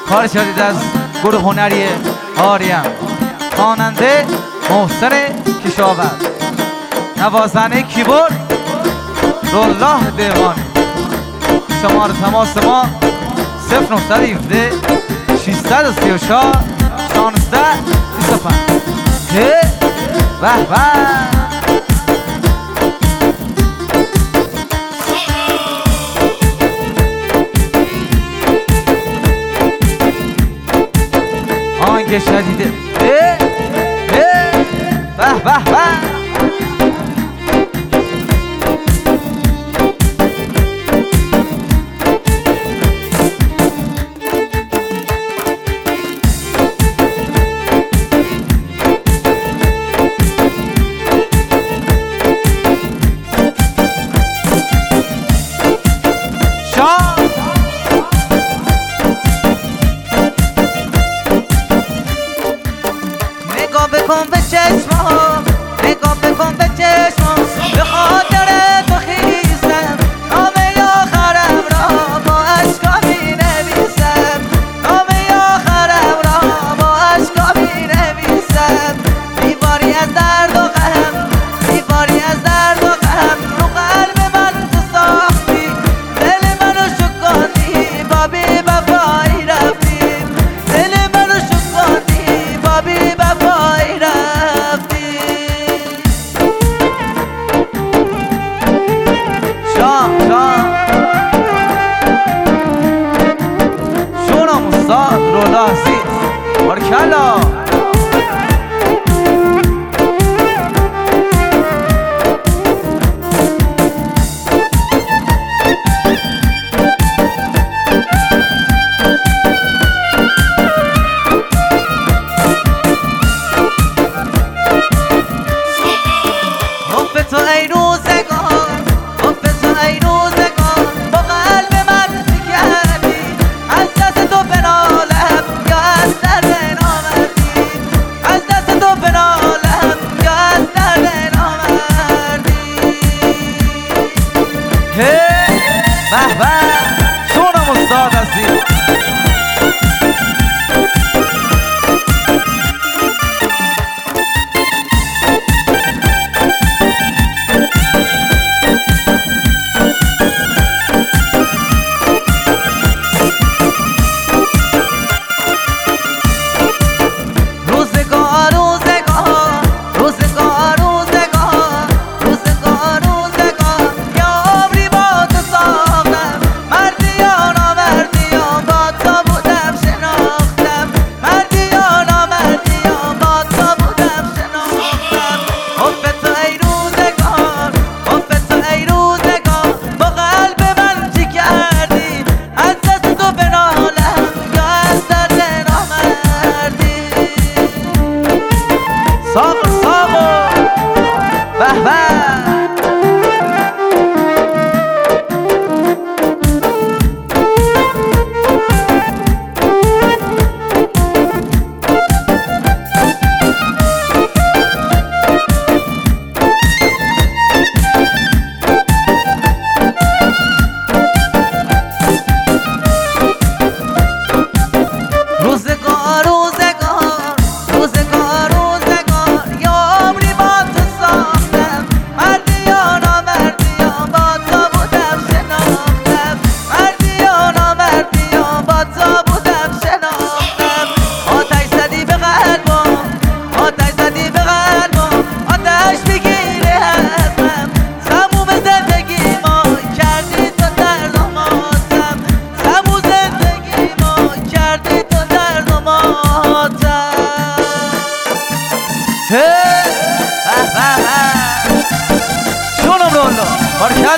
کار شدید از گروه هنری آریم، خواننده محسن کشاورز، نوازنده کیبورد رولاه دیوانی. شماره تماس ما 0917 634 16 25. به به آهنگ شدیده. به به به نگاه بکن به چشمام، نگاه بکن به چشمام، به خاطر تو خیزم نامه آخرم را با اشکا می نویسم، نامه آخرم را با اشکا می نویسم. دیواری از درد و غم، دیواری از درد و غم، رو قلب من تو ساختی، دل منو شکاندی، با بی وفایی رفتی، دل منو شکاندی، با بی وفایی رفتی. شام شونم استاد رولا عزیز بارکلا. تو ای روزگار، تو ای روزگار، با قلب من چه کردی؟ از دست تو بنالم یا از درد نامردی، از دست تو بنالم یا از درد نامردی. به به شونم استاد عزیز. شونم رولا بارکلا.